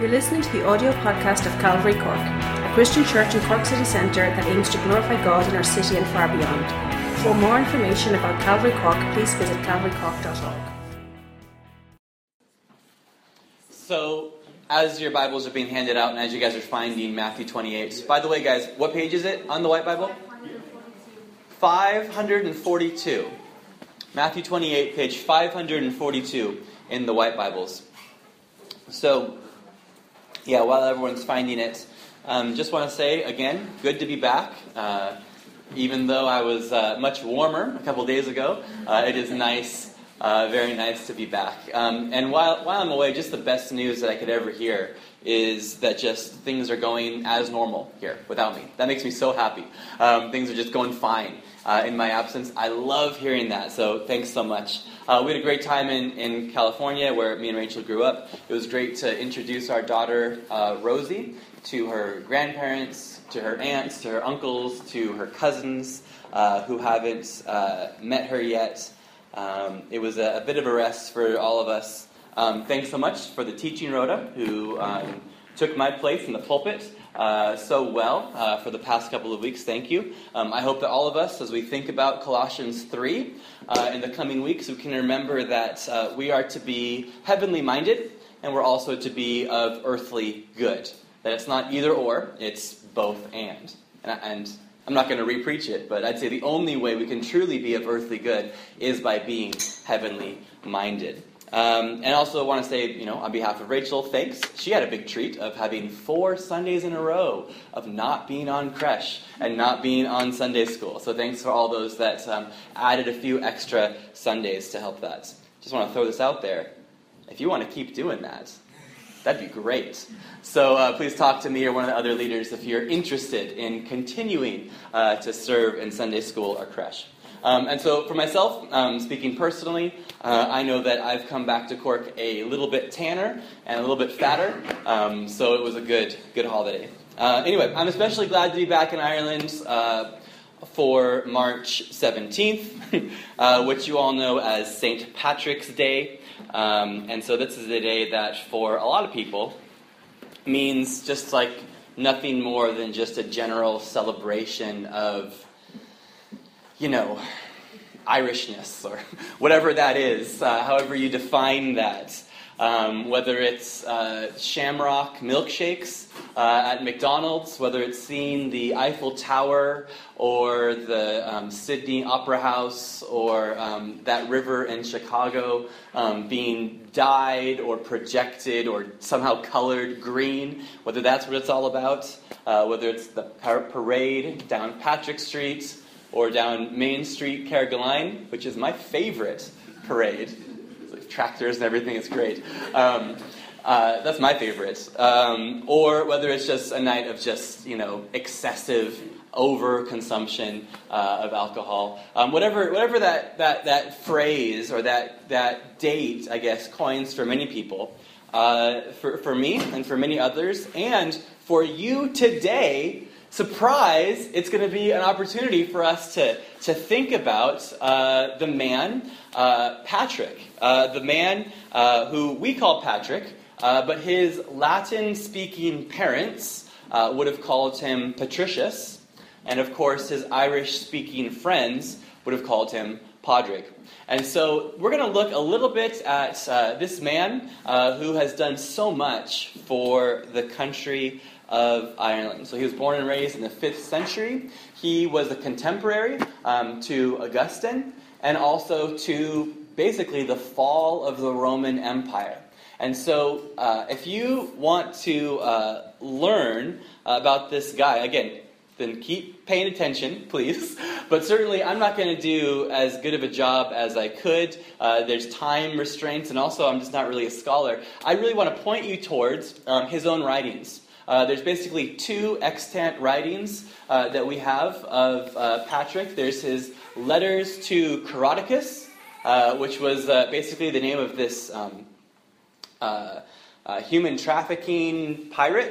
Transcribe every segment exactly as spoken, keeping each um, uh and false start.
You're listening to the audio podcast of Calvary Cork, a Christian church in Cork City Centre that aims to glorify God in our city and far beyond. For more information about Calvary Cork, please visit calvary cork dot org. So, as your Bibles are being handed out and as you guys are finding Matthew twenty-eight, by the way, guys, what page is it on the White Bible? five hundred forty-two. Matthew twenty-eight, page five hundred forty-two in the White Bibles. So, yeah, while everyone's finding it, um, just want to say, again, good to be back. Uh, even though I was uh, much warmer a couple days ago, uh, it is nice, uh, very nice to be back. Um, and while, while I'm away, just the best news that I could ever hear is that just things are going as normal here without me. That makes me so happy. Um, things are just going fine uh, in my absence. I love hearing that, so thanks so much. Uh, we had a great time in, in California where me and Rachel grew up. It was great to introduce our daughter, uh, Rosie, to her grandparents, to her aunts, to her uncles, to her cousins uh, who haven't uh, met her yet. Um, it was a, a bit of a rest for all of us. Um, thanks so much for the teaching Rhoda, who um, took my place in the pulpit uh, so well uh, for the past couple of weeks. Thank you. Um, I hope that all of us, as we think about Colossians three uh, in the coming weeks, we can remember that uh, we are to be heavenly minded, and we're also to be of earthly good. That it's not either or, it's both and. And, and I'm not going to re-preach it, but I'd say the only way we can truly be of earthly good is by being heavenly minded. Um, and also want to say, you know, on behalf of Rachel, thanks. She had a big treat of having four Sundays in a row of not being on creche and not being on Sunday school. So thanks for all those that um, added a few extra Sundays to help that. Just want to throw this out there. If you want to keep doing that, that'd be great. So uh, please talk to me or one of the other leaders if you're interested in continuing uh, to serve in Sunday school or creche. Um, and so for myself, um, speaking personally, uh, I know that I've come back to Cork a little bit tanner and a little bit fatter, um, so it was a good good holiday. Uh, anyway, I'm especially glad to be back in Ireland uh, for March seventeenth, uh, which you all know as Saint Patrick's Day. Um, and so this is a day that for a lot of people means just like nothing more than just a general celebration of, you know, Irishness, or whatever that is, uh, however you define that. Um, whether it's uh, shamrock milkshakes uh, at McDonald's, whether it's seeing the Eiffel Tower, or the um, Sydney Opera House, or um, that river in Chicago um, being dyed or projected or somehow colored green, whether that's what it's all about, uh, whether it's the par- parade down Patrick Street, or down Main Street, Carrigaline, which is my favorite parade. Like tractors and everything, it's great. Um, uh, that's my favorite. Um, or whether it's just a night of just, you know, excessive overconsumption uh, of alcohol. Um, whatever whatever that, that, that phrase or that, that date, I guess, coins for many people. Uh, for, for me and for many others, and for you today, surprise, it's going to be an opportunity for us to, to think about uh, the man, uh, Patrick. Uh, the man uh, who we call Patrick, uh, but his Latin-speaking parents uh, would have called him Patricius, and of course his Irish-speaking friends would have called him Padraig. And so we're going to look a little bit at uh, this man uh, who has done so much for the country of Ireland. So he was born and raised in the fifth century. He was a contemporary um, to Augustine and also to basically the fall of the Roman Empire. And so uh, if you want to uh, learn about this guy, again, then keep paying attention, please. But certainly I'm not going to do as good of a job as I could. Uh, there's time restraints, and also I'm just not really a scholar. I really want to point you towards um, his own writings. Uh, there's basically two extant writings uh, that we have of uh, Patrick. There's his letters to Coroticus, uh, which was uh, basically the name of this um, uh, uh, human trafficking pirate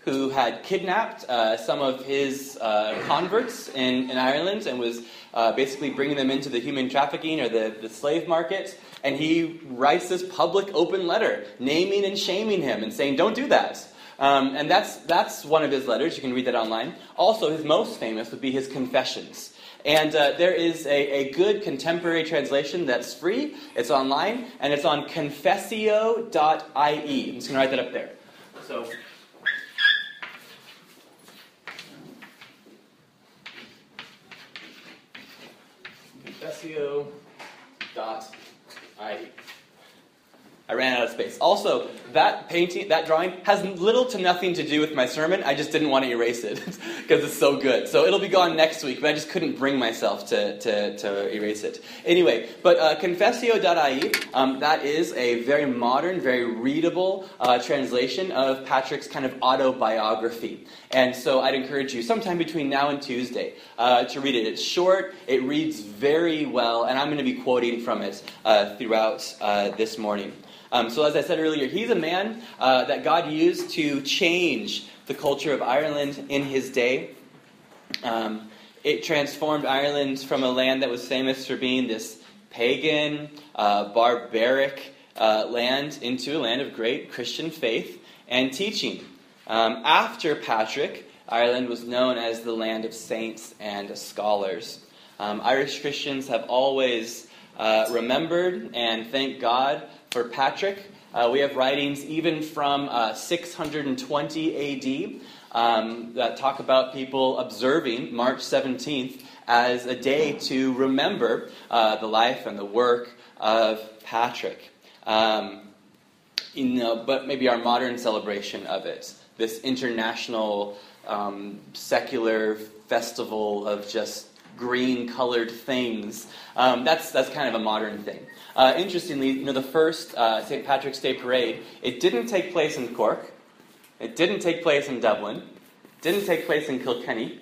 who had kidnapped uh, some of his uh, converts in, in Ireland and was uh, basically bringing them into the human trafficking or the, the slave market. And he writes this public open letter naming and shaming him and saying, don't do that. Um, and that's that's one of his letters. You can read that online. Also, his most famous would be his Confessions. And uh, there is a, a good contemporary translation that's free. It's online, and it's on confessio dot I E. I'm just going to write that up there. So, confessio dot I E. I ran out of space. Also, that painting, that drawing, has little to nothing to do with my sermon. I just didn't want to erase it because it's so good. So it'll be gone next week, but I just couldn't bring myself to, to, to erase it. Anyway, but uh, confessio dot I E, um, that is a very modern, very readable uh, translation of Patrick's kind of autobiography. And so I'd encourage you sometime between now and Tuesday uh, to read it. It's short, it reads very well, and I'm going to be quoting from it uh, throughout uh, this morning. Um, so as I said earlier, he's a man uh, that God used to change the culture of Ireland in his day. Um, it transformed Ireland from a land that was famous for being this pagan, uh, barbaric uh, land into a land of great Christian faith and teaching. Um, after Patrick, Ireland was known as the land of saints and scholars. Um, Irish Christians have always uh, remembered and thanked God for Patrick. Uh, we have writings even from uh, six hundred twenty A D um, that talk about people observing March seventeenth as a day to remember uh, the life and the work of Patrick. Um, you know, but maybe our modern celebration of it, this international um, secular festival of just green-colored things, um, that's that's kind of a modern thing. Uh, interestingly, you know, the first uh, Saint Patrick's Day parade, it didn't take place in Cork, it didn't take place in Dublin, it didn't take place in Kilkenny,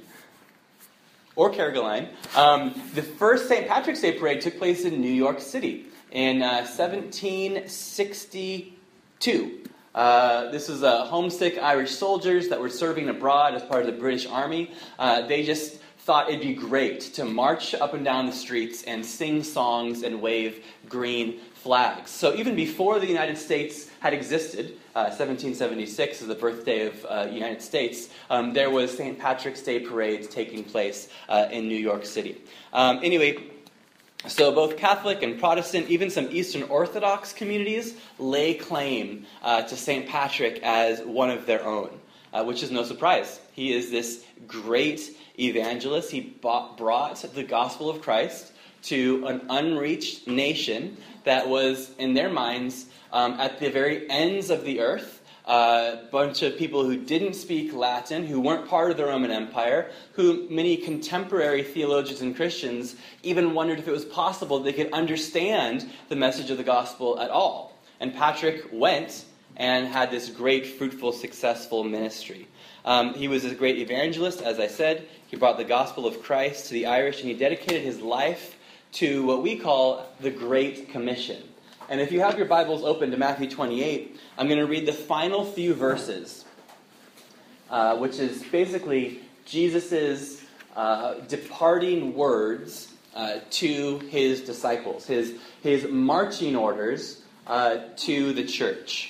or Carrigaline. Um, the first Saint Patrick's Day parade took place in New York City in uh, seventeen sixty-two. Uh, this is uh, homesick Irish soldiers that were serving abroad as part of the British Army. Uh, they just thought it'd be great to march up and down the streets and sing songs and wave green flags. So even before the United States had existed, uh, seventeen seventy-six is the birthday of uh, United States, um, there was Saint Patrick's Day parades taking place uh, in New York City. Um, anyway, so both Catholic and Protestant, even some Eastern Orthodox communities, lay claim uh, to Saint Patrick as one of their own, uh, which is no surprise. He is this great evangelist. He bought, brought the gospel of Christ to an unreached nation that was, in their minds, um, at the very ends of the earth. A uh, bunch of people who didn't speak Latin, who weren't part of the Roman Empire, who many contemporary theologians and Christians even wondered if it was possible they could understand the message of the gospel at all. And Patrick went and had this great, fruitful, successful ministry. Um, he was a great evangelist, as I said. He brought the gospel of Christ to the Irish, and he dedicated his life to what we call the Great Commission. And if you have your Bibles open to Matthew twenty-eight, I'm going to read the final few verses, uh, which is basically Jesus' uh, departing words uh, to his disciples, his, his marching orders uh, to the church.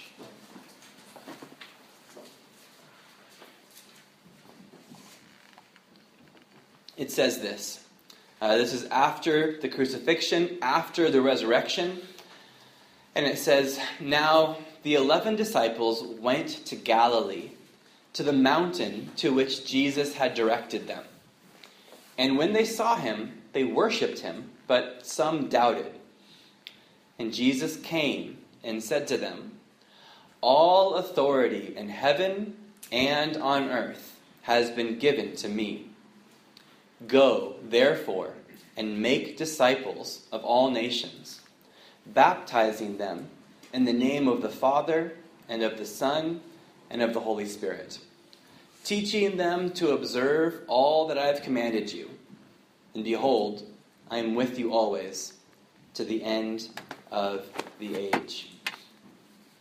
It says this. Uh, this is after the crucifixion, after the resurrection. And it says, "Now the eleven disciples went to Galilee, to the mountain to which Jesus had directed them. And when they saw him, they worshipped him, but some doubted. And Jesus came and said to them, 'All authority in heaven and on earth has been given to me. Go, therefore, and make disciples of all nations, baptizing them in the name of the Father, and of the Son, and of the Holy Spirit, teaching them to observe all that I have commanded you. And behold, I am with you always, to the end of the age.'"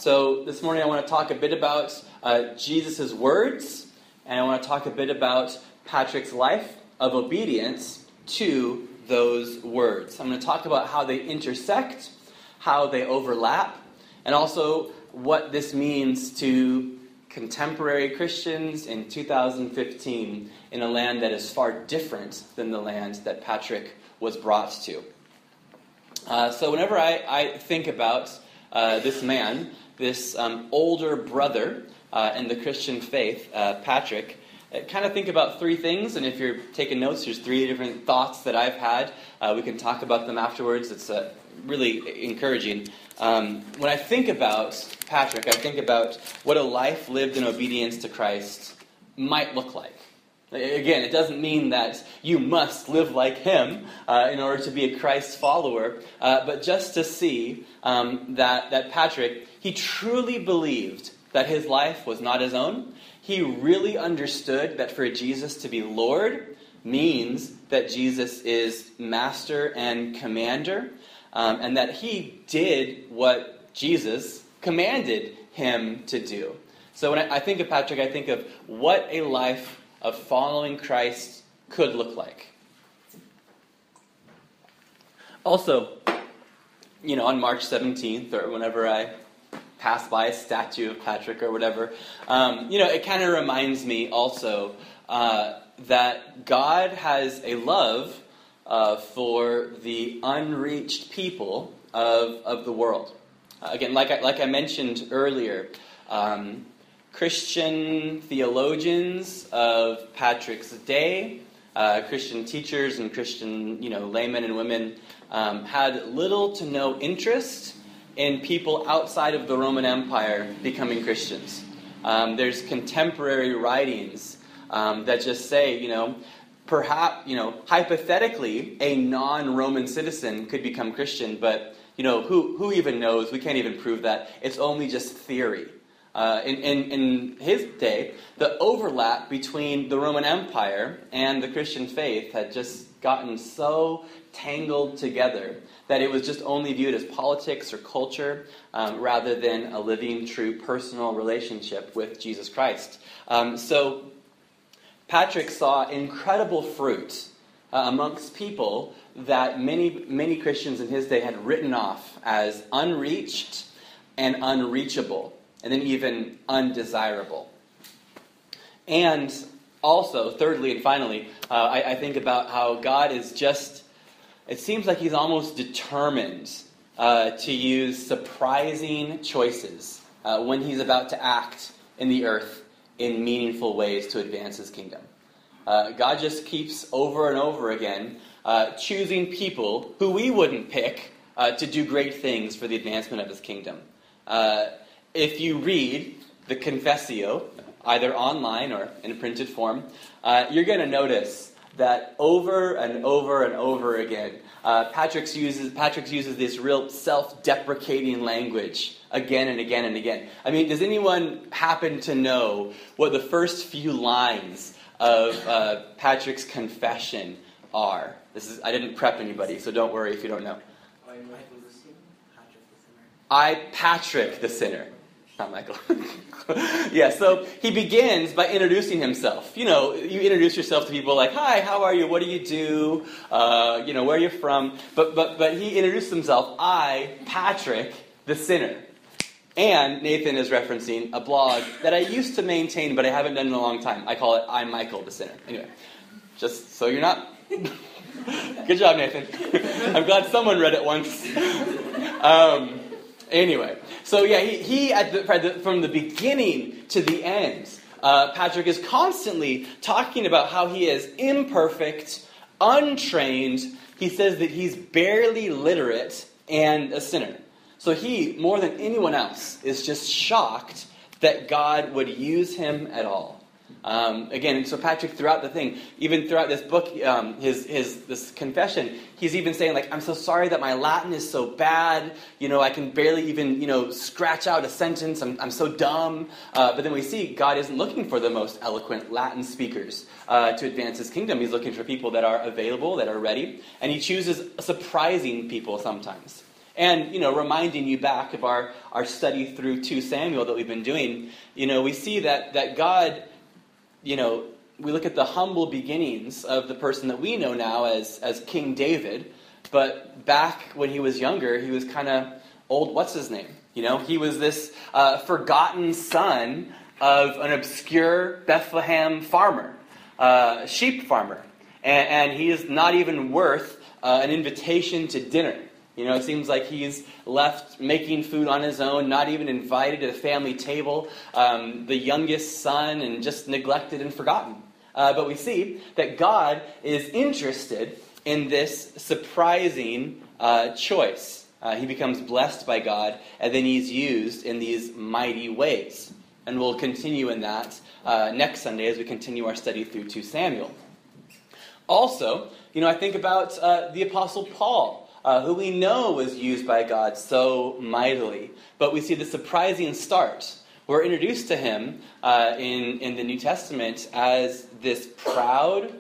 So this morning I want to talk a bit about uh, Jesus' words, and I want to talk a bit about Patrick's life of obedience to those words. I'm going to talk about how they intersect, how they overlap, and also what this means to contemporary Christians in two thousand fifteen in a land that is far different than the land that Patrick was brought to. Uh, so whenever I, I think about uh, this man, this um, older brother uh, in the Christian faith, uh, Patrick, I kind of think about three things, and if you're taking notes, there's three different thoughts that I've had. Uh, we can talk about them afterwards. It's uh, really encouraging. Um, when I think about Patrick, I think about what a life lived in obedience to Christ might look like. Again, it doesn't mean that you must live like him uh, in order to be a Christ follower, uh, but just to see um, that, that Patrick, he truly believed that his life was not his own. He really understood that for Jesus to be Lord means that Jesus is master and commander, um, and that he did what Jesus commanded him to do. So when I, I think of Patrick, I think of what a life of following Christ could look like. Also, you know, on March seventeenth, or whenever I pass by a statue of Patrick or whatever, um, you know, it kind of reminds me also uh, that God has a love uh, for the unreached people of, of the world. Uh, again, like I, like I mentioned earlier, um, Christian theologians of Patrick's day, uh, Christian teachers and Christian, you know, laymen and women um, had little to no interest in people outside of the Roman Empire becoming Christians. Um, there's contemporary writings um, that just say, you know, perhaps, you know, hypothetically, a non-Roman citizen could become Christian, but, you know, who who even knows? We can't even prove that. It's only just theory. Uh, in, in, in his day, the overlap between the Roman Empire and the Christian faith had just gotten so tangled together that it was just only viewed as politics or culture um, rather than a living, true, personal relationship with Jesus Christ. Um, so Patrick saw incredible fruit uh, amongst people that many, many Christians in his day had written off as unreached and unreachable, and then even undesirable. And also, thirdly and finally, uh, I, I think about how God is just, it seems like he's almost determined uh, to use surprising choices uh, when he's about to act in the earth in meaningful ways to advance his kingdom. Uh, God just keeps over and over again uh, choosing people who we wouldn't pick uh, to do great things for the advancement of his kingdom. Uh, if you read the Confessio, either online or in printed form, uh, you're going to notice that over and over and over again, uh, Patrick uses Patrick uses this real self-deprecating language again and again and again. I mean, does anyone happen to know what the first few lines of uh, Patrick's confession are? This is I didn't prep anybody, so don't worry if you don't know. I, Patrick the sinner. Not Michael. Yeah, so he begins by introducing himself. You know, you introduce yourself to people like, hi, how are you? What do you do? Uh, you know, where are you from? But, but, but he introduced himself, I, Patrick the sinner. And Nathan is referencing a blog that I used to maintain, but I haven't done in a long time. I call it I'm Michael the sinner. Anyway, just so you're not... Good job, Nathan. I'm glad someone read it once. Um... Anyway, so yeah, he, he at the, from the beginning to the end, uh, Patrick is constantly talking about how he is imperfect, untrained. He says that he's barely literate and a sinner. So he, more than anyone else, is just shocked that God would use him at all. Um, again, so Patrick, throughout the thing, even throughout this book, um, his his this confession, he's even saying, like, I'm so sorry that my Latin is so bad. You know, I can barely even, you know, scratch out a sentence. I'm I'm so dumb. Uh, but then we see God isn't looking for the most eloquent Latin speakers uh, to advance his kingdom. He's looking for people that are available, that are ready. And he chooses surprising people sometimes. And, you know, reminding you back of our, our study through Second Samuel that we've been doing, you know, we see that, that God, you know, we look at the humble beginnings of the person that we know now as, as King David. But back when he was younger, he was kind of old, what's his name? You know, he was this uh, forgotten son of an obscure Bethlehem farmer, uh, sheep farmer. And, and he is not even worth uh, an invitation to dinner. You know, it seems like he's left making food on his own, not even invited to the family table, um, the youngest son, and just neglected and forgotten. Uh, but we see that God is interested in this surprising uh, choice. Uh, he becomes blessed by God, and then he's used in these mighty ways. And we'll continue in that uh, next Sunday as we continue our study through Second Samuel. Also, you know, I think about uh, the Apostle Paul. Uh, who we know was used by God so mightily. But we see the surprising start. We're introduced to him uh, in, in the New Testament as this proud,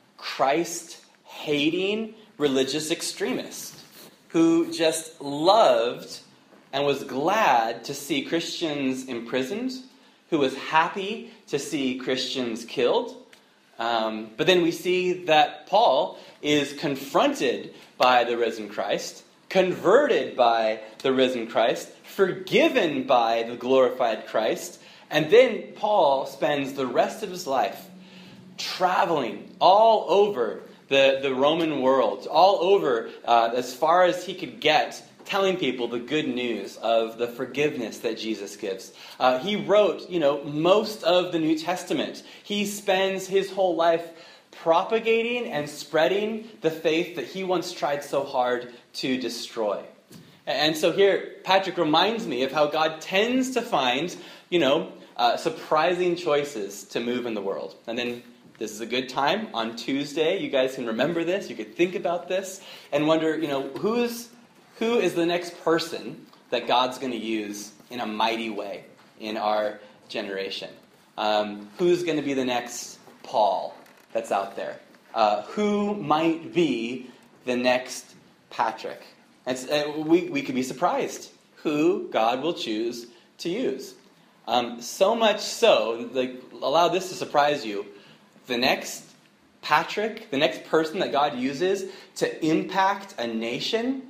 Christ-hating religious extremist who just loved and was glad to see Christians imprisoned, who was happy to see Christians killed. Um, but then we see that Paul is confronted by the risen Christ, converted by the risen Christ, forgiven by the glorified Christ, and then Paul spends the rest of his life traveling all over the, the Roman world, all over uh, as far as he could get, telling people the good news of the forgiveness that Jesus gives. Uh, he wrote, you know, most of the New Testament. He spends his whole life propagating and spreading the faith that he once tried so hard to destroy. And so here, Patrick reminds me of how God tends to find, you know, uh, surprising choices to move in the world. And then this is a good time on Tuesday. You guys can remember this. You could think about this and wonder, you know, who's who is the next person that God's going to use in a mighty way in our generation? Um, who's going to be the next Paul that's out there? Uh, who might be the next Patrick? And uh, we, we could be surprised who God will choose to use. Um, so much so, like, allow this to surprise you. The next Patrick, the next person that God uses to impact a nation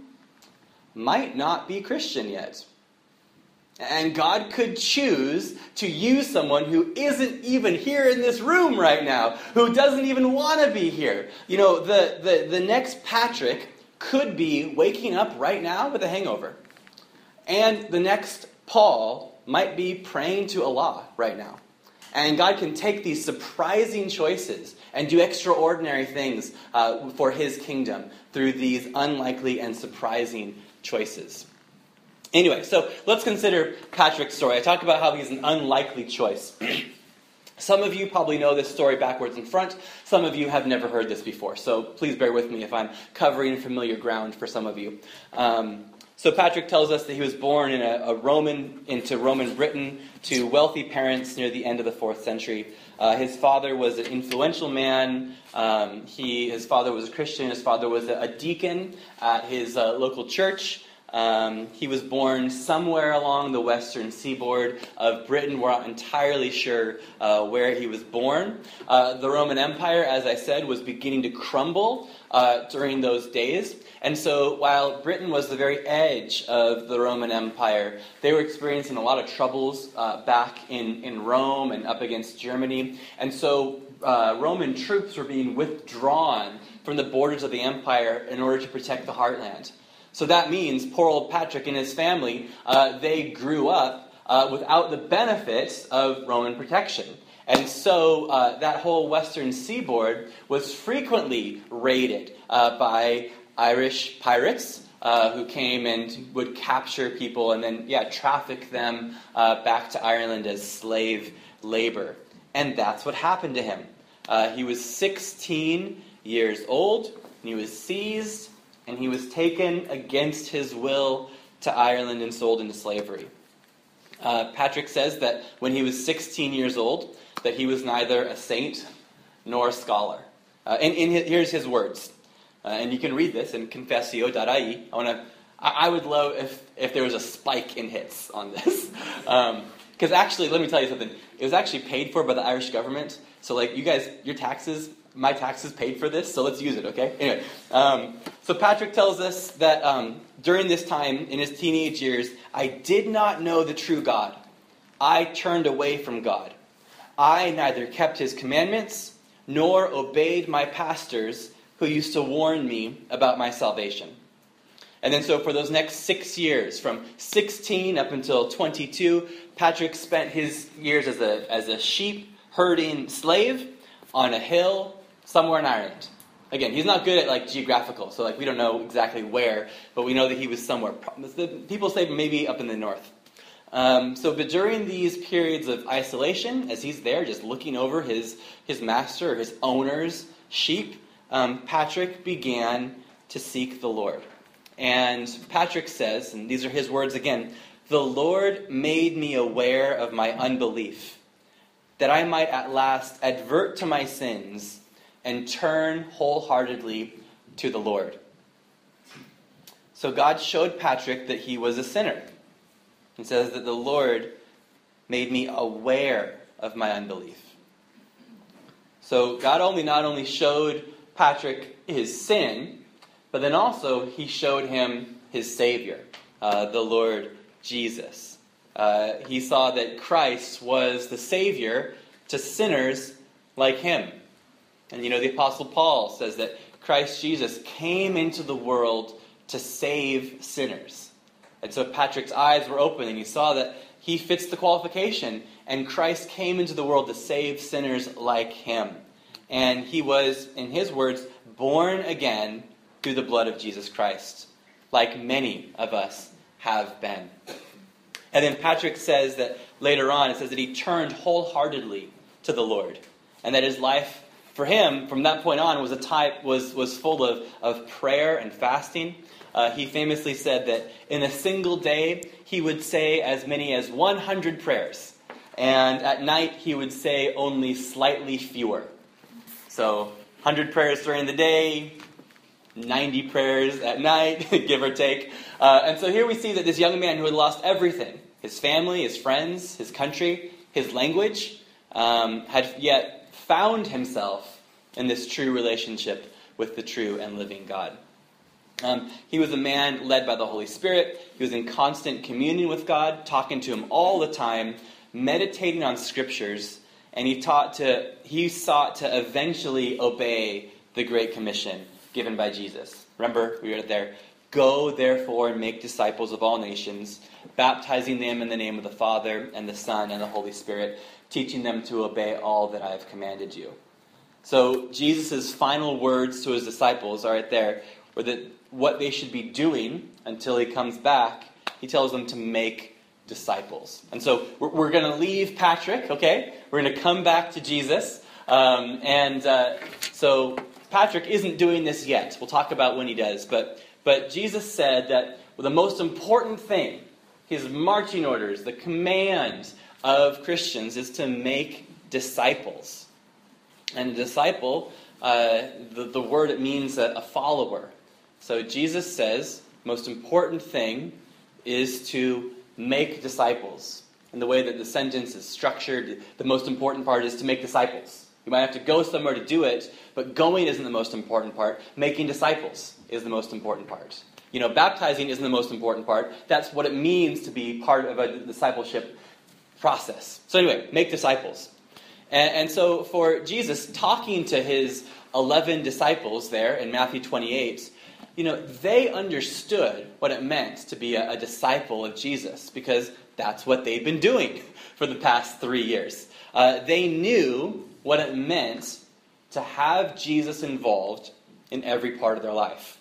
might not be Christian yet. And God could choose to use someone who isn't even here in this room right now, who doesn't even want to be here. You know, the, the, the next Patrick could be waking up right now with a hangover. And the next Paul might be praying to Allah right now. And God can take these surprising choices and do extraordinary things uh, for his kingdom through these unlikely and surprising choices. Anyway, so let's consider Patrick's story. I talked about how he's an unlikely choice. Some of you probably know this story backwards and front. Some of you have never heard this before. So please bear with me if I'm covering familiar ground for some of you. Um, so Patrick tells us that he was born in a, a Roman into Roman Britain to wealthy parents near the end of the fourth century. Uh, his father was an influential man. Um, he, his father was a Christian. His father was a, a deacon at his uh, local church. Um, he was born somewhere along the western seaboard of Britain. We're not entirely sure uh, where he was born. Uh, the Roman Empire, as I said, was beginning to crumble uh, during those days. And so while Britain was the very edge of the Roman Empire, they were experiencing a lot of troubles uh, back in, in Rome and up against Germany. And so uh, Roman troops were being withdrawn from the borders of the empire in order to protect the heartland. So that means poor old Patrick and his family, uh, they grew up uh, without the benefits of Roman protection. And so uh, that whole western seaboard was frequently raided uh, by Irish pirates uh, who came and would capture people and then, yeah, traffic them uh, back to Ireland as slave labor. And that's what happened to him. Uh, he was sixteen years old, and he was seized, and he was taken against his will to Ireland and sold into slavery. Uh, Patrick says that when he was sixteen years old, that he was neither a saint nor a scholar. Uh, and, and here's his words. Uh, and you can read this in confessio dot I E. I want to I, I would love if, if there was a spike in hits on this. Because um, actually, let me tell you something. It was actually paid for by the Irish government. So, like, you guys, your taxes, my taxes paid for this, so let's use it, okay? Anyway, um, so Patrick tells us that um, during this time, in his teenage years, I did not know the true God. I turned away from God. I neither kept his commandments nor obeyed my pastors who used to warn me about my salvation. And then so for those next six years, from sixteen up until twenty-two, Patrick spent his years as a as a sheep herding slave on a hill somewhere in Ireland. Again, he's not good at like geographical, so like we don't know exactly where, but we know that he was somewhere. The people say maybe up in the north. Um, so, but during these periods of isolation, as he's there just looking over his his master or his owner's sheep, um, Patrick began to seek the Lord. And Patrick says, and these are his words again, "The Lord made me aware of my unbelief, that I might at last advert to my sins and turn wholeheartedly to the Lord." So God showed Patrick that he was a sinner. It says that the Lord made me aware of my unbelief. So God only not only showed Patrick his sin, but then also he showed him his Savior, uh, the Lord Jesus. Uh, he saw that Christ was the Savior to sinners like him. And you know, the Apostle Paul says that Christ Jesus came into the world to save sinners. And so Patrick's eyes were open and he saw that he fits the qualification. And Christ came into the world to save sinners like him. And he was, in his words, born again through the blood of Jesus Christ, like many of us have been. And then Patrick says that later on, it says that he turned wholeheartedly to the Lord. And that his life, for him, from that point on, was a type was, was full of, of prayer and fasting. Uh, he famously said that in a single day, he would say as many as one hundred prayers. And at night, he would say only slightly fewer. So, one hundred prayers during the day, ninety prayers at night, give or take. Uh, and so here we see that this young man who had lost everything, his family, his friends, his country, his language, um, had yet found himself in this true relationship with the true and living God. Um, he was a man led by the Holy Spirit. He was in constant communion with God, talking to him all the time, meditating on scriptures, and he taught to he sought to eventually obey the Great Commission given by Jesus. Remember, we read it there. "Go, therefore, and make disciples of all nations, baptizing them in the name of the Father and the Son and the Holy Spirit, teaching them to obey all that I have commanded you." So Jesus' final words to his disciples are right there, were that what they should be doing until he comes back, he tells them to make disciples. And so we're, we're going to leave Patrick, okay? We're going to come back to Jesus. Um, and uh, so Patrick isn't doing this yet. We'll talk about when he does. But, but Jesus said that the most important thing, his marching orders, the command of Christians is to make disciples. And a disciple, uh, the, the word, it means a, a follower. So Jesus says, most important thing is to make disciples. And the way that the sentence is structured, the most important part is to make disciples. You might have to go somewhere to do it, but going isn't the most important part. Making disciples is the most important part. You know, baptizing isn't the most important part. That's what it means to be part of a discipleship process. So anyway, make disciples. And, and so for Jesus, talking to his eleven disciples there in Matthew twenty-eight, you know, they understood what it meant to be a, a disciple of Jesus because that's what they'd been doing for the past three years. Uh, they knew what it meant to have Jesus involved in every part of their life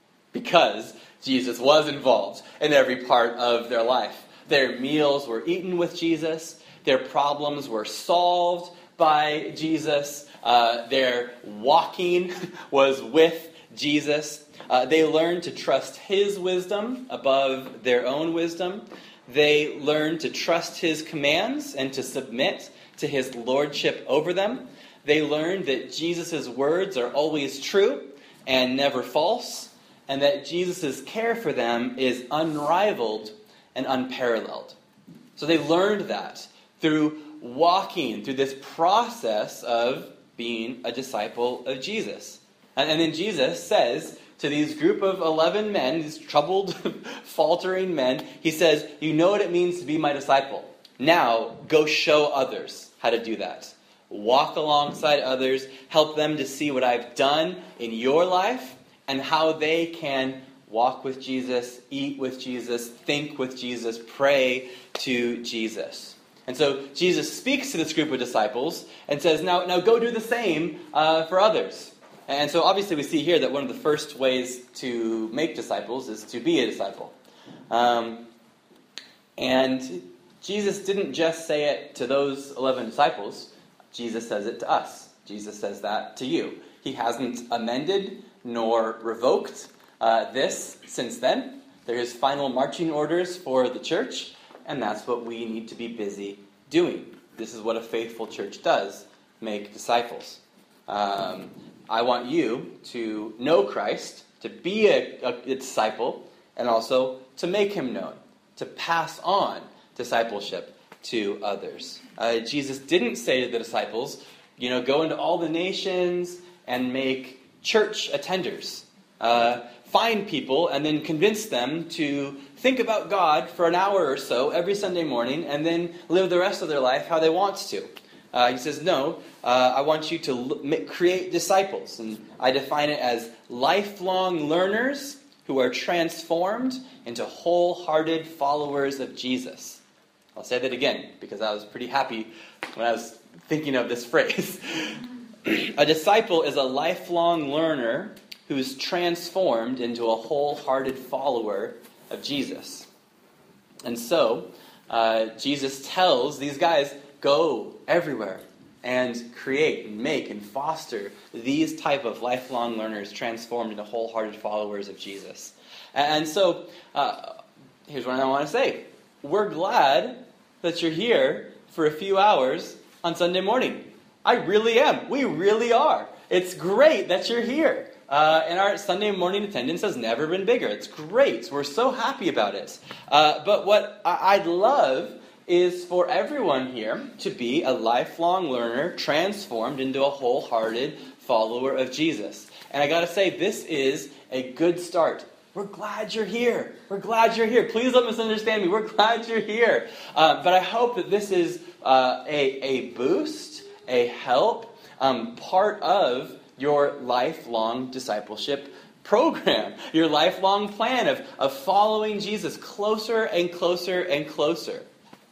because Jesus was involved in every part of their life. Their meals were eaten with Jesus. Their problems were solved by Jesus. Uh, their walking was with Jesus. Uh, they learned to trust his wisdom above their own wisdom. They learned to trust his commands and to submit to his lordship over them. They learned that Jesus' words are always true and never false. and that Jesus' care for them is unrivaled and unparalleled. So they learned that through walking through this process of being a disciple of Jesus. And, and then Jesus says to these group of eleven men, these troubled, faltering men, he says, you know what it means to be my disciple. Now, go show others how to do that. Walk alongside others, help them to see what I've done in your life and how they can walk with Jesus, eat with Jesus, think with Jesus, pray to Jesus. And so Jesus speaks to this group of disciples and says, now, now go do the same uh, for others. And so obviously we see here that one of the first ways to make disciples is to be a disciple. Um, and Jesus didn't just say it to those eleven disciples. Jesus says it to us. Jesus says that to you. He hasn't amended nor revoked uh, this since then. They're his final marching orders for the church, and that's what we need to be busy doing. This is what a faithful church does, make disciples. Um, I want you to know Christ, to be a, a, a disciple, and also to make him known, to pass on discipleship to others. Uh, Jesus didn't say to the disciples, you know, go into all the nations and make church attenders. Uh, find people and then convince them to think about God for an hour or so every Sunday morning and then live the rest of their life how they want to. Uh, he says, no, uh, I want you to l- create disciples. And I define it as lifelong learners who are transformed into wholehearted followers of Jesus. I'll say that again because I was pretty happy when I was thinking of this phrase. A disciple is a lifelong learner who is transformed into a wholehearted follower of Jesus. And so, uh, Jesus tells these guys, go everywhere and create and make and foster these type of lifelong learners transformed into wholehearted followers of Jesus. And so, uh, here's what I want to say. We're glad that you're here for a few hours on Sunday morning. I really am. We really are. It's great that you're here. Uh, and our Sunday morning attendance has never been bigger. It's great. We're so happy about it. Uh, but what I'd love is for everyone here to be a lifelong learner transformed into a wholehearted follower of Jesus. And I got to say, this is a good start. We're glad you're here. We're glad you're here. Please don't misunderstand me. We're glad you're here. Uh, but I hope that this is uh, a, a boost, a help, um, part of your lifelong discipleship program, your lifelong plan of, of following Jesus closer and closer and closer.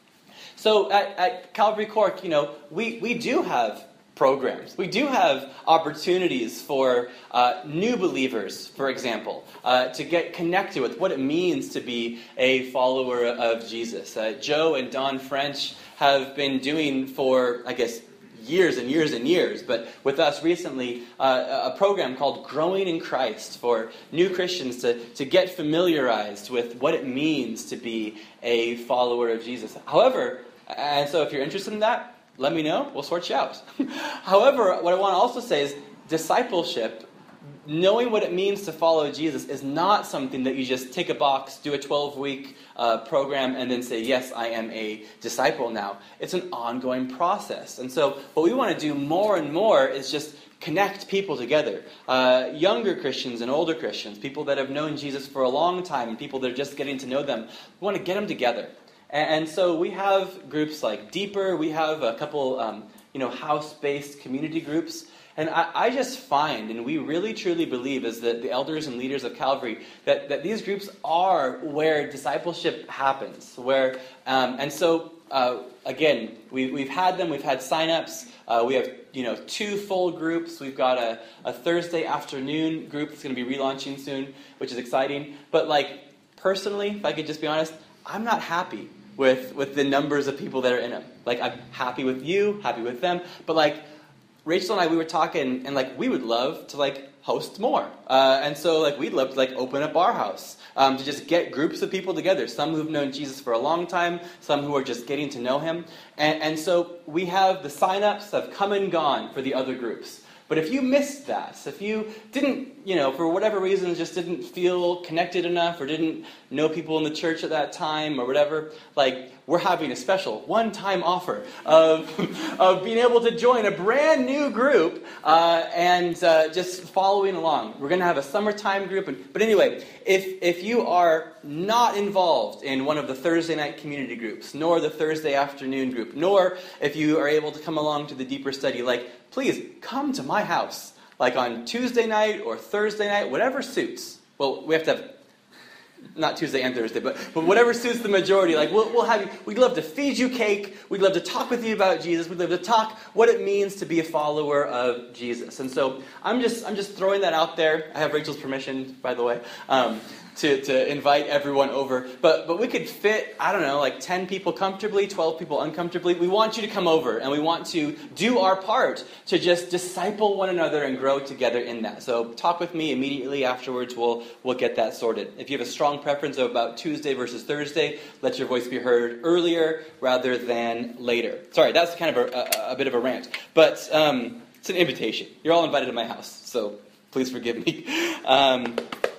So at, at Calvary Cork, you know, we, we do have programs. We do have opportunities for uh, new believers, for example, uh, to get connected with what it means to be a follower of Jesus. Uh, Joe and Don French have been doing for, I guess, years and years and years, but with us recently, uh, a program called Growing in Christ for new Christians to, to get familiarized with what it means to be a follower of Jesus. However, and so if you're interested in that, let me know. We'll sort you out. However, what I want to also say is discipleship, knowing what it means to follow Jesus, is not something that you just tick a box, do a twelve-week uh, program, and then say, yes, I am a disciple now. It's an ongoing process. And so what we want to do more and more is just connect people together. Uh, younger Christians and older Christians, people that have known Jesus for a long time, and people that are just getting to know them. We want to get them together. And so we have groups like Deeper. We have a couple, um, you know, house-based community groups. And I, I just find, and we really truly believe as the, the elders and leaders of Calvary, that, that these groups are where discipleship happens. Where um, and so, uh, again, we, we've had them. We've had sign-ups. Uh, we have, you know, two full groups. We've got a, a Thursday afternoon group that's going to be relaunching soon, which is exciting. But, like, personally, if I could just be honest, I'm not happy with with the numbers of people that are in them. Like, I'm happy with you, happy with them, but like Rachel and I, we were talking, and like we would love to like host more, uh, and so like we'd love to like open up our house um, to just get groups of people together. Some who've known Jesus for a long time, some who are just getting to know him, and and so we have the sign-ups have come and gone for the other groups. But if you missed that, if you didn't, you know, for whatever reason, just didn't feel connected enough or didn't know people in the church at that time or whatever, like, we're having a special one-time offer of, of being able to join a brand new group uh, and uh, just following along. We're going to have a summertime group. And, but anyway, if, if you are not involved in one of the Thursday night community groups, nor the Thursday afternoon group, nor if you are able to come along to the deeper study, like, please come to my house, like on Tuesday night or Thursday night, whatever suits. Well, we have to have, not Tuesday and Thursday, but, but whatever suits the majority. Like, we'll, we'll have you, we'd love to feed you cake. We'd love to talk with you about Jesus. We'd love to talk what it means to be a follower of Jesus. And so I'm just, I'm just throwing that out there. I have Rachel's permission, by the way. Um, To, to invite everyone over. But but we could fit, I don't know, like ten people comfortably, twelve people uncomfortably. We want you to come over, and we want to do our part to just disciple one another and grow together in that. So talk with me immediately afterwards. We'll we'll get that sorted. If you have a strong preference about Tuesday versus Thursday, let your voice be heard earlier rather than later. Sorry, that's kind of a, a, a bit of a rant. But um, it's an invitation. You're all invited to my house, so please forgive me. Um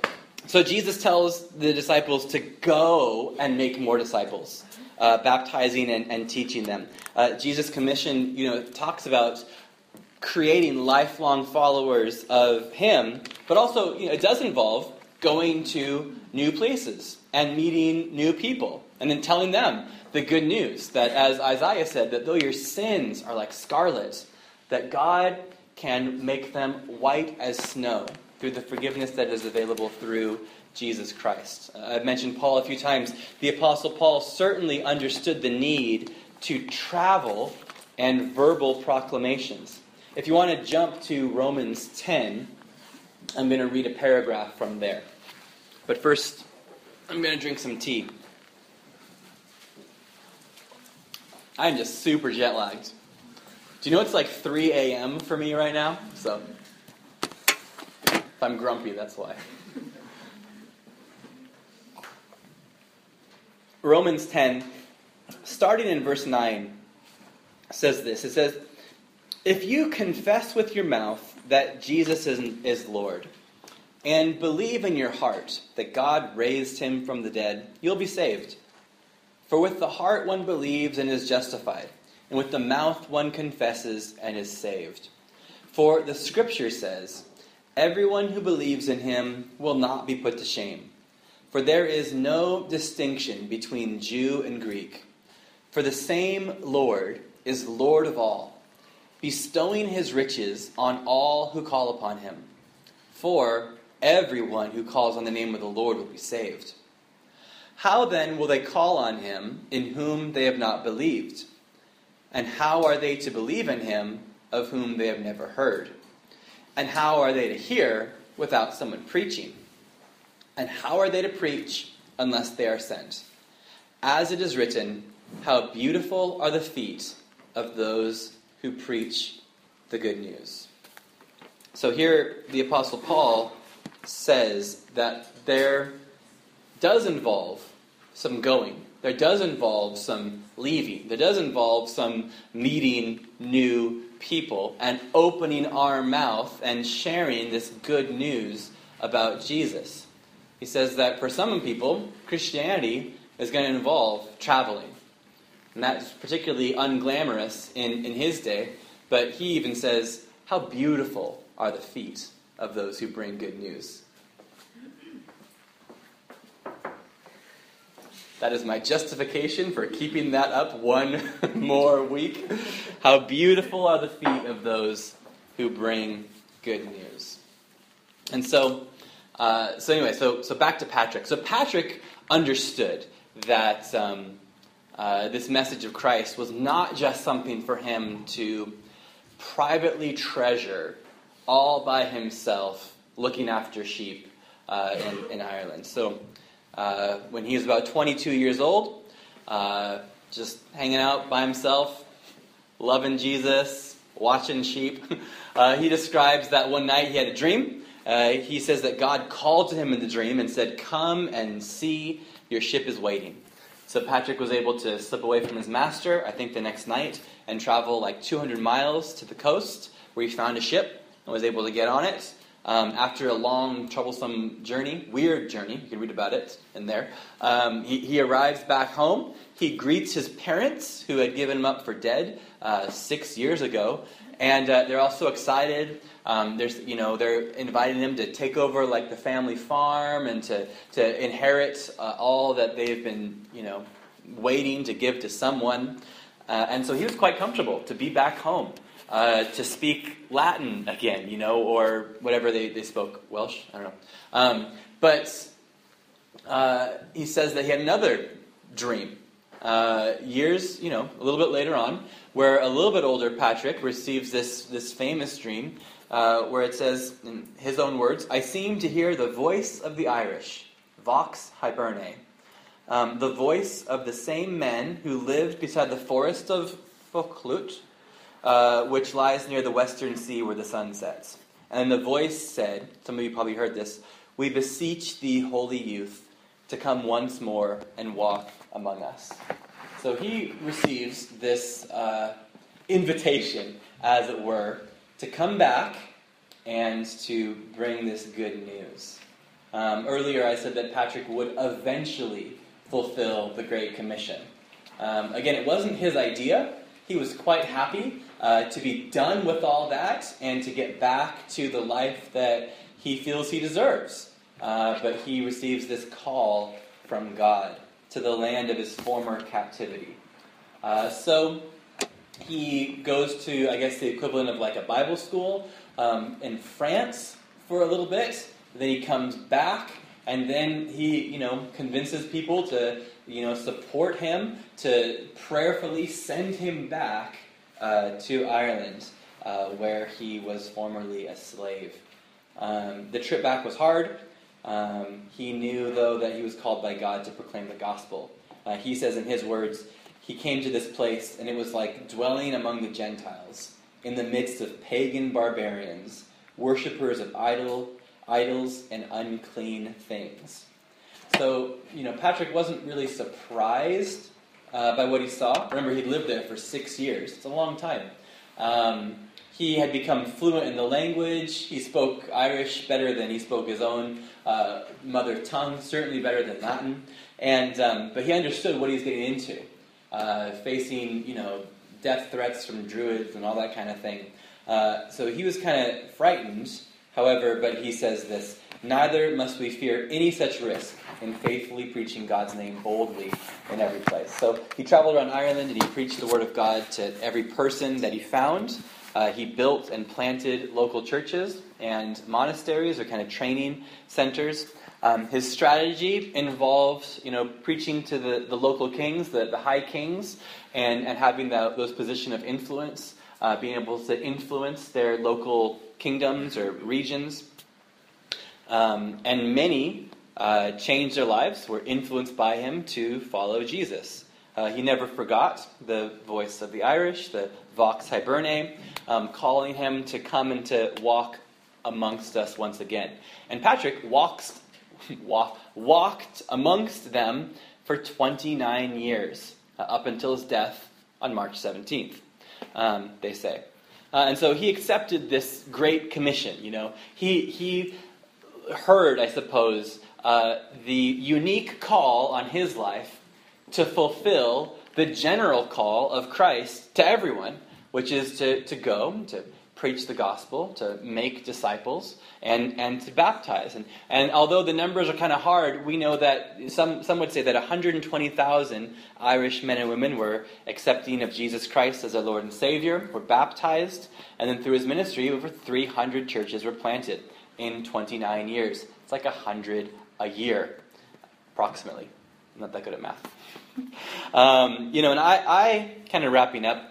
So Jesus tells the disciples to go and make more disciples, uh, baptizing and, and teaching them. Uh, Jesus' commission, you know, talks about creating lifelong followers of Him, but also, you know, it does involve going to new places and meeting new people, and then telling them the good news that, as Isaiah said, that though your sins are like scarlet, that God can make them white as snow through the forgiveness that is available through Jesus Christ. Uh, I've mentioned Paul a few times. The Apostle Paul certainly understood the need to travel and verbal proclamations. If you want to jump to Romans ten, I'm going to read a paragraph from there. But first, I'm going to drink some tea. I'm just super jet lagged. Do you know it's like three a.m. for me right now? So if I'm grumpy, that's why. Romans ten, starting in verse nine, says this. It says, "If you confess with your mouth that Jesus is, is Lord, and believe in your heart that God raised him from the dead, you'll be saved. For with the heart one believes and is justified, and with the mouth one confesses and is saved. For the Scripture says, everyone who believes in him will not be put to shame. For there is no distinction between Jew and Greek. For the same Lord is Lord of all, bestowing his riches on all who call upon him. For everyone who calls on the name of the Lord will be saved. How then will they call on him in whom they have not believed? And how are they to believe in him of whom they have never heard? And how are they to hear without someone preaching? And how are they to preach unless they are sent? As it is written, how beautiful are the feet of those who preach the good news." So here the Apostle Paul says that there does involve some going. There does involve some leaving. There does involve some meeting new people and opening our mouth and sharing this good news about Jesus. He says that for some people, Christianity is going to involve traveling. And that's particularly unglamorous in, in his day. But he even says, how beautiful are the feet of those who bring good news. That is my justification for keeping that up one more week. How beautiful are the feet of those who bring good news. And so, uh, so anyway, so so back to Patrick. So Patrick understood that um, uh, this message of Christ was not just something for him to privately treasure all by himself, looking after sheep uh, in, in Ireland. So uh, when he was about twenty-two years old, uh, just hanging out by himself, loving Jesus, watching sheep, uh, he describes that one night he had a dream. Uh, he says that God called to him in the dream and said, "Come and see, your ship is waiting." So Patrick was able to slip away from his master, I think the next night, and travel like two hundred miles to the coast, where he found a ship and was able to get on it. Um, after a long, troublesome journey, weird journey, you can read about it in there, um, he, he arrives back home. He greets his parents, who had given him up for dead uh, six years ago, and uh, they're all so excited. Um, there's, you know, they're inviting him to take over like the family farm and to to inherit uh, all that they've been, you know, waiting to give to someone. Uh, and so he was quite comfortable to be back home. Uh, to speak Latin again, you know, or whatever they, they spoke, Welsh, I don't know. Um, but uh, he says that he had another dream, uh, years, you know, a little bit later on, where a little bit older Patrick receives this, this famous dream, uh, where it says, in his own words, I seem to hear the voice of the Irish, Vox Hibernae, um, the voice of the same men who lived beside the forest of Foclut, Uh, which lies near the western sea where the sun sets. And the voice said, some of you probably heard this, we beseech thee, holy youth, to come once more and walk among us. So he receives this uh, invitation, as it were, to come back and to bring this good news. Um, earlier I said that Patrick would eventually fulfill the Great Commission. Um, again, it wasn't his idea. He was quite happy uh, to be done with all that and to get back to the life that he feels he deserves. Uh, but he receives this call from God to the land of his former captivity. Uh, so he goes to, I guess, the equivalent of like a Bible school um, in France for a little bit. Then he comes back, and then he, you know, convinces people to, you know, support him, to prayerfully send him back uh, to Ireland, uh, where he was formerly a slave. Um, the trip back was hard. Um, he knew, though, that he was called by God to proclaim the gospel. Uh, he says in his words, he came to this place, and it was like dwelling among the Gentiles, in the midst of pagan barbarians, worshippers of idol, idols and unclean things. So, you know, Patrick wasn't really surprised uh, by what he saw. Remember, he'd lived there for six years. It's a long time. Um, he had become fluent in the language. He spoke Irish better than he spoke his own uh, mother tongue, certainly better than Latin. And um, but he understood what he was getting into, uh, facing, you know, death threats from druids and all that kind of thing. Uh, so he was kind of frightened. However, but he says this, neither must we fear any such risk in faithfully preaching God's name boldly in every place. So he traveled around Ireland and he preached the word of God to every person that he found. Uh, he built and planted local churches and monasteries, or kind of training centers. Um, his strategy involved, you know, preaching to the, the local kings, the, the high kings, and, and having the, those position of influence, uh, being able to influence their local kingdoms or regions. Um, and many uh, changed their lives, were influenced by him to follow Jesus. Uh, he never forgot the voice of the Irish, the Vox Hibernae, um, calling him to come and to walk amongst us once again. And Patrick walks, walk, walked amongst them for twenty-nine years, uh, up until his death on March seventeenth, um, they say. Uh, and so he accepted this great commission, you know. He he heard, I suppose, uh, the unique call on his life to fulfill the general call of Christ to everyone, which is to, to go, to preach the gospel, to make disciples, and, and to baptize. And, and although the numbers are kind of hard, we know that some, some would say that one hundred twenty thousand Irish men and women were accepting of Jesus Christ as their Lord and Savior, were baptized, and then through his ministry, over three hundred churches were planted in twenty-nine years. It's like one hundred a year, approximately. I'm not that good at math. um, you know, and I, I kind of wrapping up,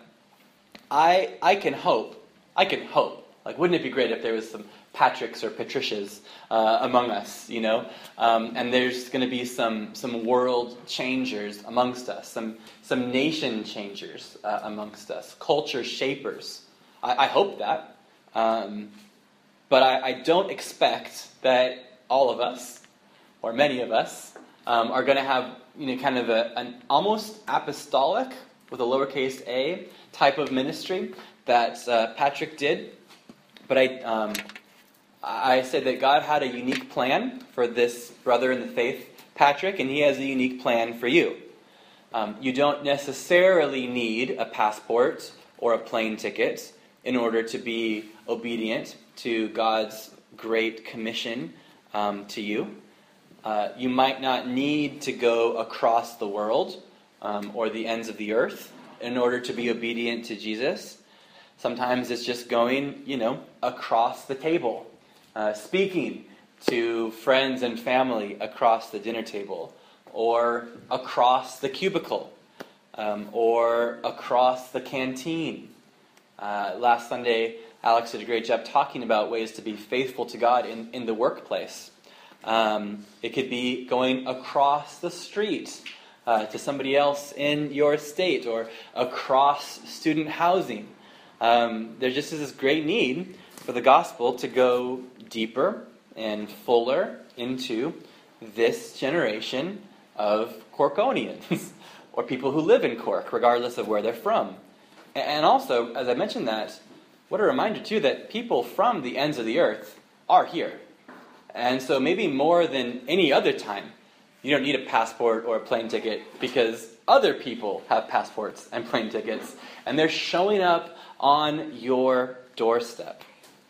I I can hope, I can hope, like wouldn't it be great if there was some Patricks or Patricias uh, among us, you know, um, and there's going to be some some world changers amongst us, some some nation changers uh, amongst us, culture shapers. I, I hope that, um, but I, I don't expect that all of us, or many of us, um, are going to have, you know, kind of a, an almost apostolic, with a lowercase a, type of ministry that uh, Patrick did. but I um, I said that God had a unique plan for this brother in the faith, Patrick, and he has a unique plan for you. Um, you don't necessarily need a passport or a plane ticket in order to be obedient to God's great commission um, to you. Uh, you might not need to go across the world um, or the ends of the earth in order to be obedient to Jesus. Sometimes it's just going, you know, across the table, uh, speaking to friends and family across the dinner table, or across the cubicle, um, or across the canteen. Uh, last Sunday, Alex did a great job talking about ways to be faithful to God in, in the workplace. Um, it could be going across the street uh, to somebody else in your state, or across student housing. Um, there just is this great need for the gospel to go deeper and fuller into this generation of Corkonians, or people who live in Cork, regardless of where they're from. And also, as I mentioned that, what a reminder, too, that people from the ends of the earth are here. And so maybe more than any other time, you don't need a passport or a plane ticket, because other people have passports and plane tickets, and they're showing up on your doorstep.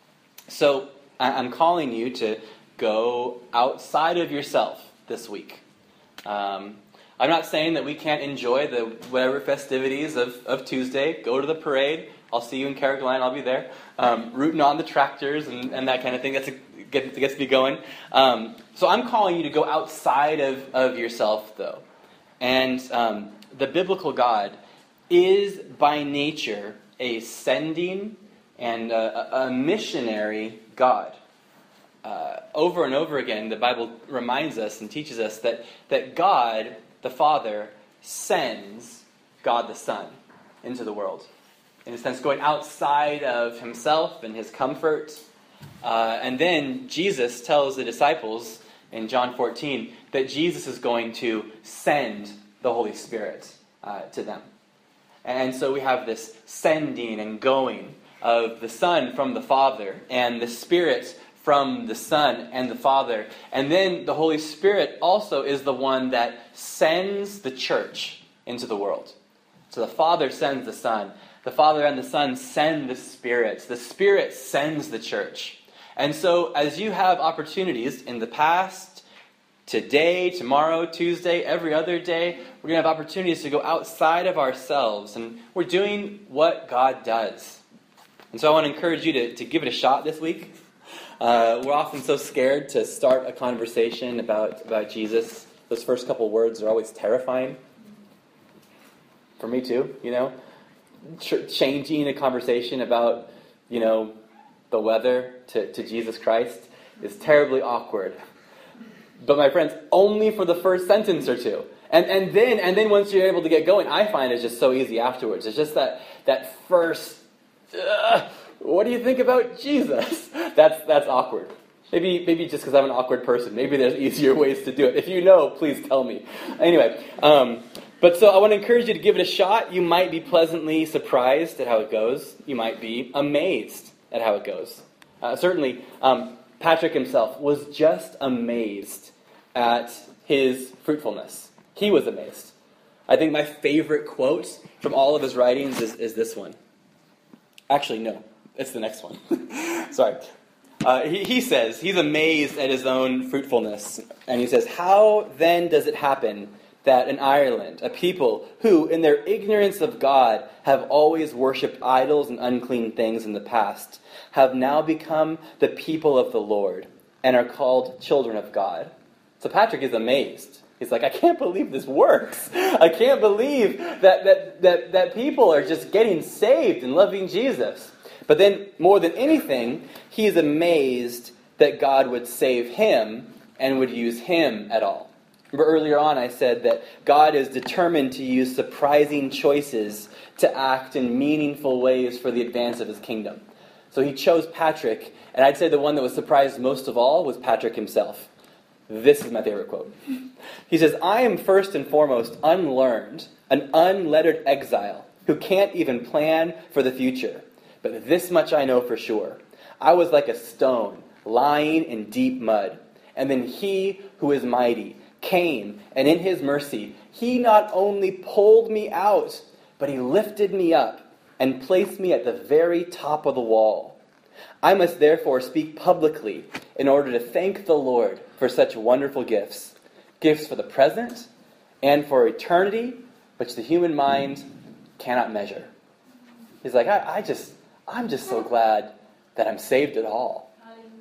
So I'm calling you to go outside of yourself this week. Um, I'm not saying that we can't enjoy the whatever festivities of, of Tuesday. Go to the parade. I'll see you in Carrigaline. I'll be there. Um, rooting on the tractors and, and that kind of thing. That's a, get, gets me going. Um, so I'm calling you to go outside of, of yourself, though. And um, the biblical God is by nature a sending and a, a missionary God. Uh, over and over again, the Bible reminds us and teaches us that, that God, the Father, sends God the Son into the world. In a sense, going outside of himself and his comfort. Uh, and then Jesus tells the disciples in John fourteen that Jesus is going to send the Holy Spirit uh, to them. And so we have this sending and going of the Son from the Father, and the Spirit from the Son and the Father. And then the Holy Spirit also is the one that sends the church into the world. So the Father sends the Son. The Father and the Son send the Spirit. The Spirit sends the church. And so as you have opportunities in the past, today, tomorrow, Tuesday, every other day, we're going to have opportunities to go outside of ourselves. And we're doing what God does. And so I want to encourage you to, to give it a shot this week. Uh, we're often so scared to start a conversation about, about Jesus. Those first couple words are always terrifying. For me too, you know. Ch- changing a conversation about, you know, the weather to, to Jesus Christ is terribly awkward. But my friends, only for the first sentence or two. And and then and then once you're able to get going, I find it's just so easy afterwards. It's just that that first, uh, what do you think about Jesus? That's that's awkward. Maybe maybe just because I'm an awkward person. Maybe there's easier ways to do it. If you know, please tell me. Anyway, um, but so I want to encourage you to give it a shot. You might be pleasantly surprised at how it goes. You might be amazed at how it goes. Uh, certainly, um, Patrick himself was just amazed at his fruitfulness. He was amazed. I think my favorite quote from all of his writings is, is this one. Actually, no. It's the next one. Sorry. Uh, he, he says, he's amazed at his own fruitfulness. And he says, how then does it happen that in Ireland, a people who, in their ignorance of God, have always worshipped idols and unclean things in the past, have now become the people of the Lord and are called children of God? So Patrick is amazed. He's like, I can't believe this works. I can't believe that, that, that, that people are just getting saved and loving Jesus. But then, more than anything, he's amazed that God would save him and would use him at all. Remember earlier on I said that God is determined to use surprising choices to act in meaningful ways for the advance of his kingdom. So he chose Patrick, and I'd say the one that was surprised most of all was Patrick himself. This is my favorite quote. He says, I am first and foremost unlearned, an unlettered exile who can't even plan for the future. But this much I know for sure. I was like a stone lying in deep mud. And then he who is mighty came, and in his mercy, he not only pulled me out, but he lifted me up and placed me at the very top of the wall. I must therefore speak publicly in order to thank the Lord for such wonderful gifts, gifts for the present and for eternity, which the human mind cannot measure. He's like, I, I just, I'm just so glad that I'm saved at all.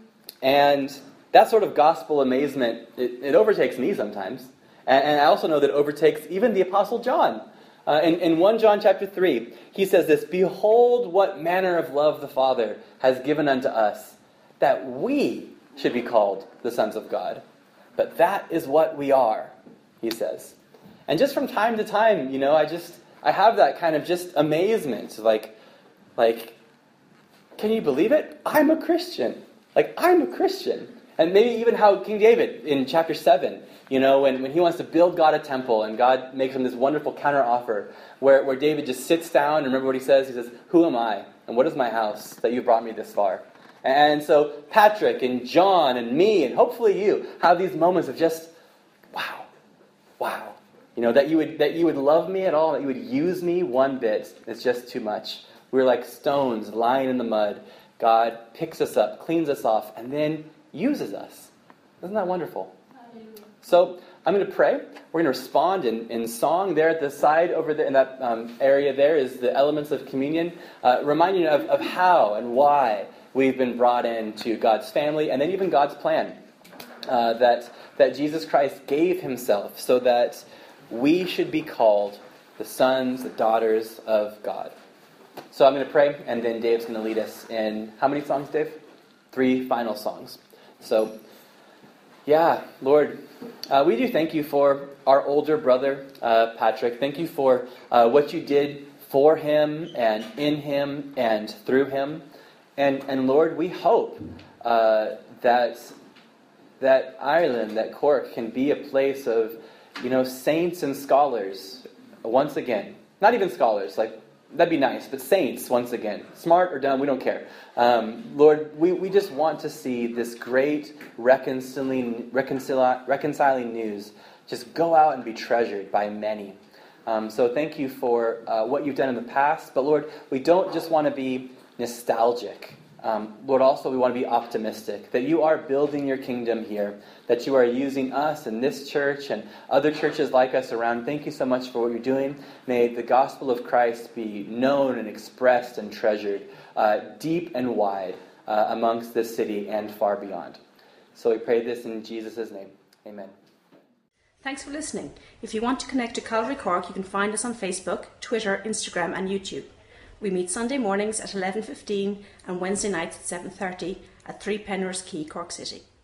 And that sort of gospel amazement, it, it overtakes me sometimes. And, and I also know that it overtakes even the Apostle John. Uh, in, in First John chapter three, he says this, "Behold what manner of love the Father has given unto us, that we should be called the sons of God. But that is what we are," he says. And just from time to time, you know, I just, I have that kind of just amazement. Like, like, can you believe it? I'm a Christian. Like, I'm a Christian. And maybe even how King David in chapter seven, you know, when, when he wants to build God a temple and God makes him this wonderful counteroffer where, where David just sits down and remember what he says? He says, "Who am I? And what is my house that you brought me this far?" And so Patrick and John and me and hopefully you have these moments of just, wow, wow. You know, that you would that you would love me at all, that you would use me one bit is just too much. We're like stones lying in the mud. God picks us up, cleans us off, and then uses us. Isn't that wonderful? So I'm going to pray. We're going to respond in, in song. There at the side over there in that um, area there is the elements of communion, uh, reminding you of, of how and why we've been brought into God's family and then even God's plan. Uh, that, that Jesus Christ gave himself so that we should be called the sons, the daughters of God. So I'm going to pray, and then Dave's going to lead us in, how many songs, Dave? Three final songs. So, yeah, Lord, uh, we do thank you for our older brother, uh, Patrick. Thank you for uh, what you did for him and in him and through him. And, and Lord, we hope uh, that that Ireland, that Cork, can be a place of, you know, saints and scholars once again. Not even scholars, like, that'd be nice, but saints once again. Smart or dumb, we don't care. Um, Lord, we, we just want to see this great reconciling, reconcil- reconciling news just go out and be treasured by many. Um, so thank you for uh, what you've done in the past. But Lord, we don't just want to be nostalgic. Um, Lord, also we want to be optimistic that you are building your kingdom here, that you are using us and this church and other churches like us around. Thank you so much for what you're doing. May the gospel of Christ be known and expressed and treasured uh, deep and wide uh, amongst this city and far beyond. So we pray this in Jesus' name. Amen. Thanks for listening. If you want to connect to Calvary Cork, you can find us on Facebook, Twitter, Instagram and YouTube. We meet Sunday mornings at eleven fifteen and Wednesday nights at seven thirty at three Penrose Quay, Cork City.